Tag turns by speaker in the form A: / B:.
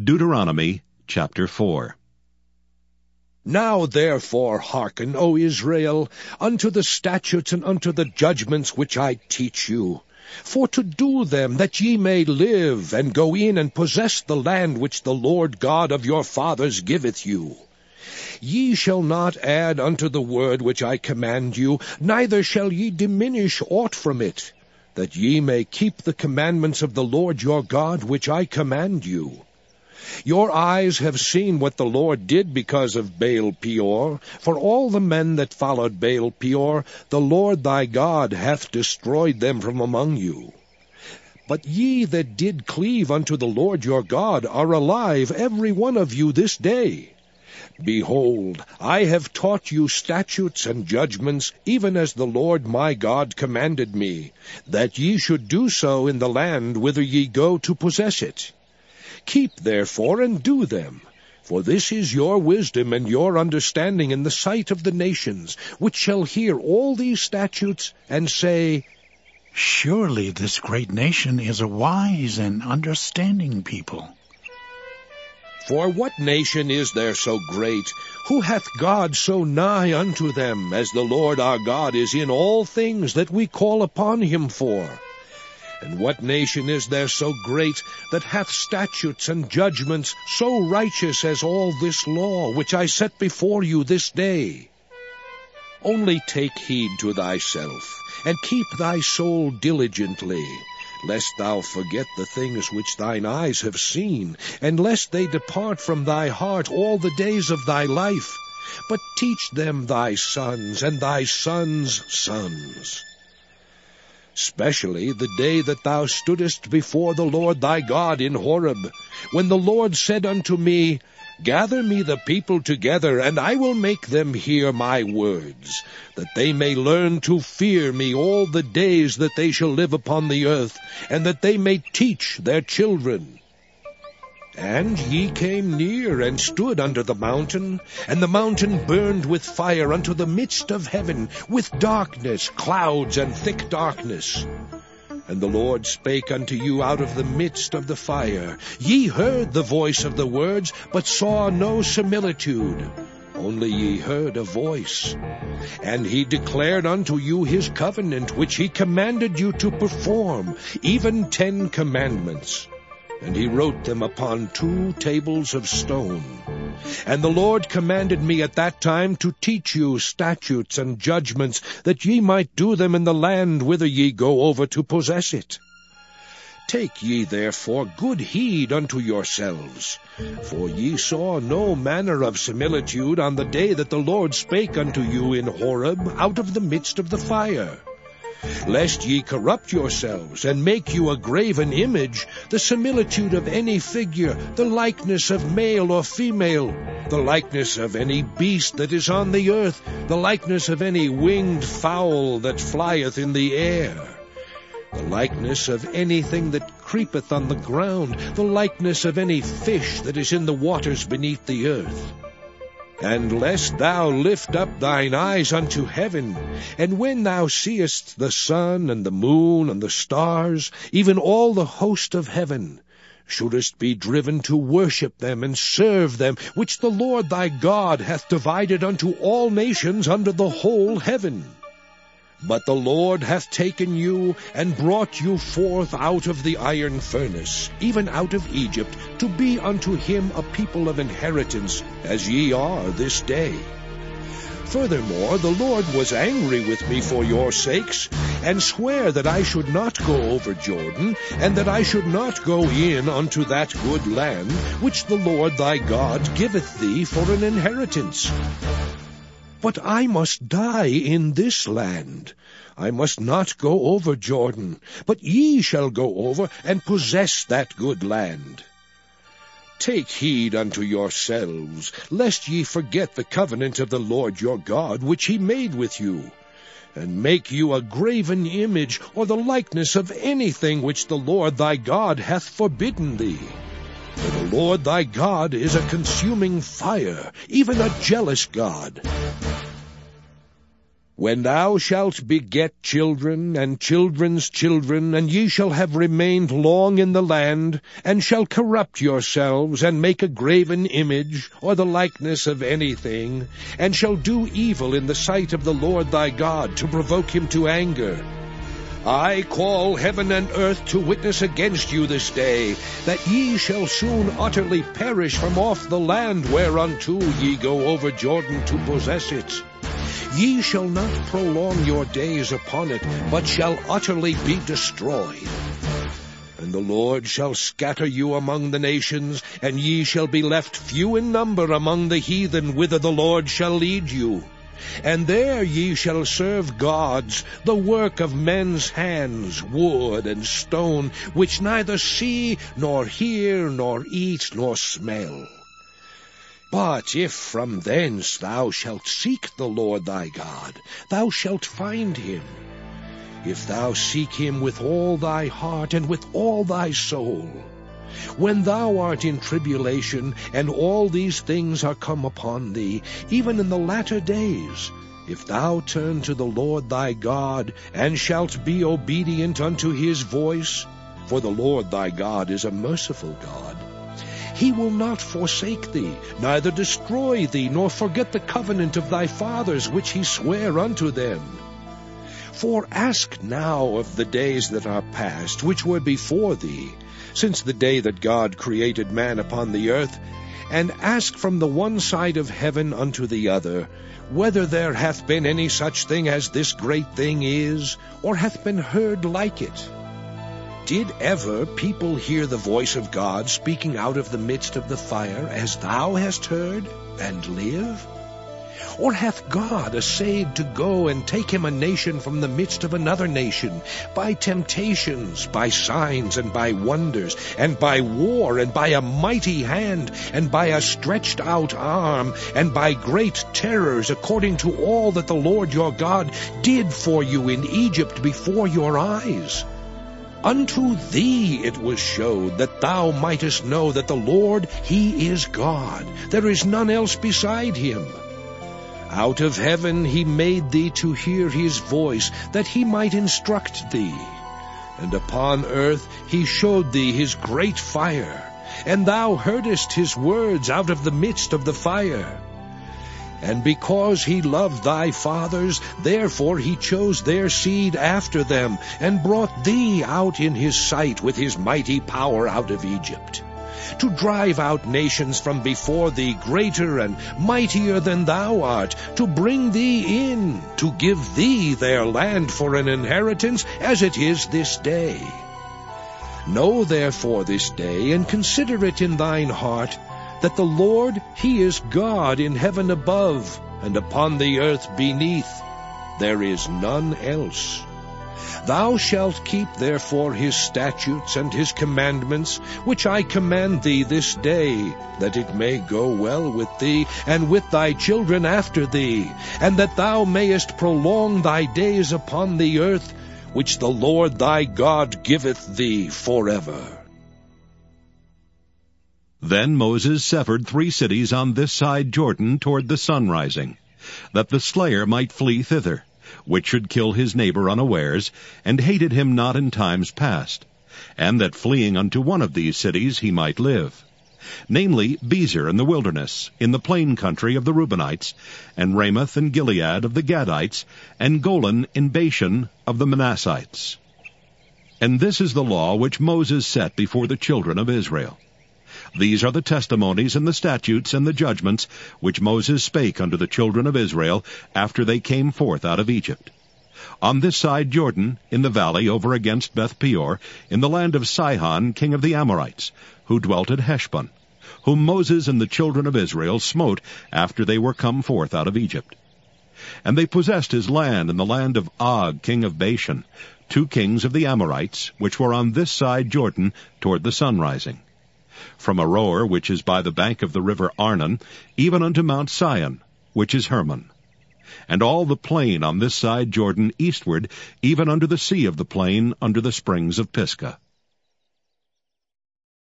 A: Deuteronomy chapter 4.
B: Now therefore hearken, O Israel, unto the statutes and unto the judgments which I teach you, for to do them, that ye may live, and go in and possess the land which the Lord God of your fathers giveth you. Ye shall not add unto the word which I command you, neither shall ye diminish aught from it, that ye may keep the commandments of the Lord your God which I command you. Your eyes have seen what the Lord did because of Baal Peor. For all the men that followed Baal Peor, the Lord thy God hath destroyed them from among you. But ye that did cleave unto the Lord your God are alive, every one of you this day. Behold, I have taught you statutes and judgments, even as the Lord my God commanded me, that ye should do so in the land whither ye go to possess it. Keep therefore and do them, for this is your wisdom and your understanding in the sight of the nations, which shall hear all these statutes, and say,
C: Surely this great nation is a wise and understanding people.
B: For what nation is there so great, who hath God so nigh unto them, as the Lord our God is in all things that we call upon him for? And what nation is there so great, that hath statutes and judgments so righteous as all this law, which I set before you this day? Only take heed to thyself, and keep thy soul diligently, lest thou forget the things which thine eyes have seen, and lest they depart from thy heart all the days of thy life. But teach them thy sons, and thy sons' sons. Especially the day that thou stoodest before the Lord thy God in Horeb, when the Lord said unto me, Gather me the people together, and I will make them hear my words, that they may learn to fear me all the days that they shall live upon the earth, and that they may teach their children. And ye came near and stood under the mountain, and the mountain burned with fire unto the midst of heaven, with darkness, clouds, and thick darkness. And the Lord spake unto you out of the midst of the fire. Ye heard the voice of the words, but saw no similitude, only ye heard a voice. And he declared unto you his covenant, which he commanded you to perform, even 10 commandments. And he wrote them upon 2 tables of stone. And the Lord commanded me at that time to teach you statutes and judgments, that ye might do them in the land whither ye go over to possess it. Take ye therefore good heed unto yourselves, for ye saw no manner of similitude on the day that the Lord spake unto you in Horeb out of the midst of the fire. Lest ye corrupt yourselves, and make you a graven image, the similitude of any figure, the likeness of male or female, the likeness of any beast that is on the earth, the likeness of any winged fowl that flieth in the air, the likeness of anything that creepeth on the ground, the likeness of any fish that is in the waters beneath the earth. And lest thou lift up thine eyes unto heaven, and when thou seest the sun and the moon and the stars, even all the host of heaven, shouldest be driven to worship them and serve them, which the Lord thy God hath divided unto all nations under the whole heaven. But the Lord hath taken you, and brought you forth out of the iron furnace, even out of Egypt, to be unto him a people of inheritance, as ye are this day. Furthermore, the Lord was angry with me for your sakes, and sware that I should not go over Jordan, and that I should not go in unto that good land, which the Lord thy God giveth thee for an inheritance. But I must die in this land. I must not go over Jordan, but ye shall go over and possess that good land. Take heed unto yourselves, lest ye forget the covenant of the Lord your God, which he made with you, and make you a graven image, or the likeness of anything which the Lord thy God hath forbidden thee. For the Lord thy God is a consuming fire, even a jealous God. When thou shalt beget children, and children's children, and ye shall have remained long in the land, and shall corrupt yourselves, and make a graven image, or the likeness of anything, and shall do evil in the sight of the Lord thy God, to provoke him to anger, I call heaven and earth to witness against you this day, that ye shall soon utterly perish from off the land whereunto ye go over Jordan to possess it. Ye shall not prolong your days upon it, but shall utterly be destroyed. And the Lord shall scatter you among the nations, and ye shall be left few in number among the heathen, whither the Lord shall lead you. And there ye shall serve gods, the work of men's hands, wood and stone, which neither see, nor hear, nor eat, nor smell. But if from thence thou shalt seek the Lord thy God, thou shalt find him, if thou seek him with all thy heart and with all thy soul. When thou art in tribulation, and all these things are come upon thee, even in the latter days, if thou turn to the Lord thy God, and shalt be obedient unto his voice, for the Lord thy God is a merciful God, he will not forsake thee, neither destroy thee, nor forget the covenant of thy fathers which he sware unto them. For ask now of the days that are past, which were before thee, since the day that God created man upon the earth, and ask from the one side of heaven unto the other, whether there hath been any such thing as this great thing is, or hath been heard like it. Did ever people hear the voice of God speaking out of the midst of the fire, as thou hast heard, and live? Or hath God essayed to go and take him a nation from the midst of another nation, by temptations, by signs, and by wonders, and by war, and by a mighty hand, and by a stretched out arm, and by great terrors, according to all that the Lord your God did for you in Egypt before your eyes? Unto thee it was showed, that thou mightest know that the Lord, he is God. There is none else beside him. Out of heaven he made thee to hear his voice, that he might instruct thee. And upon earth he showed thee his great fire, and thou heardest his words out of the midst of the fire. And because he loved thy fathers, therefore he chose their seed after them, and brought thee out in his sight with his mighty power out of Egypt, to drive out nations from before thee greater and mightier than thou art, to bring thee in, to give thee their land for an inheritance, as it is this day. Know therefore this day, and consider it in thine heart, that the Lord, he is God in heaven above, and upon the earth beneath. There is none else. Thou shalt keep therefore his statutes and his commandments, which I command thee this day, that it may go well with thee, and with thy children after thee, and that thou mayest prolong thy days upon the earth, which the Lord thy God giveth thee forever.
A: Then Moses severed 3 cities on this side Jordan toward the sun rising, that the slayer might flee thither, which should kill his neighbor unawares, and hated him not in times past, and that fleeing unto one of these cities he might live, namely Bezer in the wilderness, in the plain country of the Reubenites, and Ramoth and Gilead of the Gadites, and Golan in Bashan of the Manassites. And this is the law which Moses set before the children of Israel. These are the testimonies and the statutes and the judgments which Moses spake unto the children of Israel after they came forth out of Egypt. On this side Jordan, in the valley over against Beth Peor, in the land of Sihon king of the Amorites, who dwelt at Heshbon, whom Moses and the children of Israel smote after they were come forth out of Egypt. And they possessed his land in the land of Og king of Bashan, 2 kings of the Amorites, which were on this side Jordan toward the sun rising, from Aroer, which is by the bank of the river Arnon, even unto Mount Sion, which is Hermon, and all the plain on this side Jordan eastward, even unto the sea of the plain, under the springs of Pisgah.